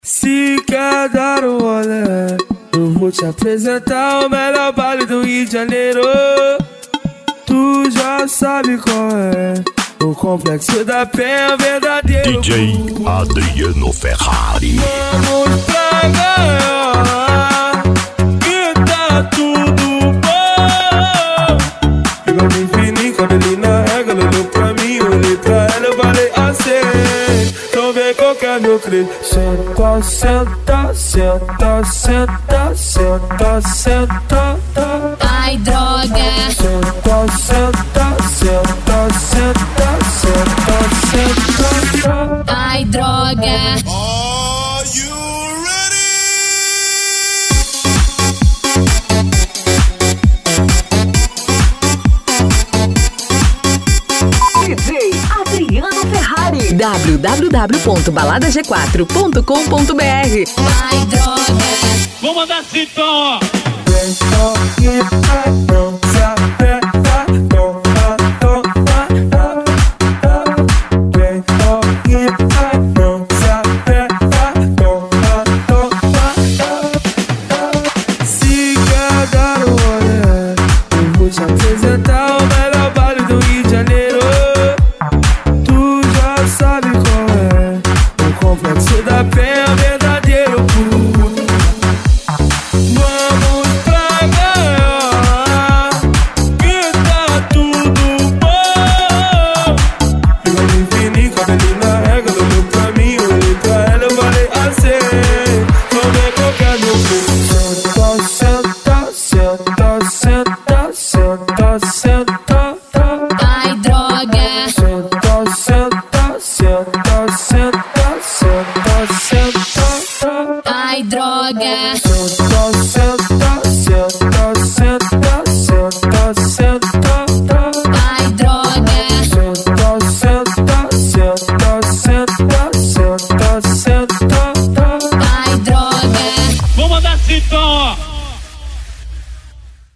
Se quer dar um rolê, eu vou te apresentar o melhor baile do Rio de Janeiro. Tu já sabe qual é, o Complexo da Penha verdadeiro. DJ Adriano Ferrari. Vamos pra gaiola, que tá tudo bom. Pegou bem fininho, cabelinho na régua, ela olhou pra mim, eu olhei pra ela, eu falei assim: então vem qualquer meu crente. Senta, senta, senta, senta, senta, senta. Ai, droga. Senta, senta, senta, senta, senta, senta. Ai, droga. Are you ready? DJ Adriano Ferrari. www.baladag4.com.br. Ai, droga. Vou mandar assim então, ó. Vem só que não se aperta, toma, toma. Vem só que não se aperta, toma, toma. Se quer dar um rolê, eu vou te apresentar o melhor baile do Rio de Janeiro. Tu já sabe qual é, o Complexo da Penha verdadeiro. Vamos pra gaiola, que tá tudo bom. Pegou bem fininho, cabelinho na régua, ela olhou pra mim, eu olhei pra ela, eu falei assim: não vem qualquer meu filho. Senta, senta, senta, senta, senta, senta. Ai, droga. Senta, senta, senta, senta, senta, senta. Ai, droga.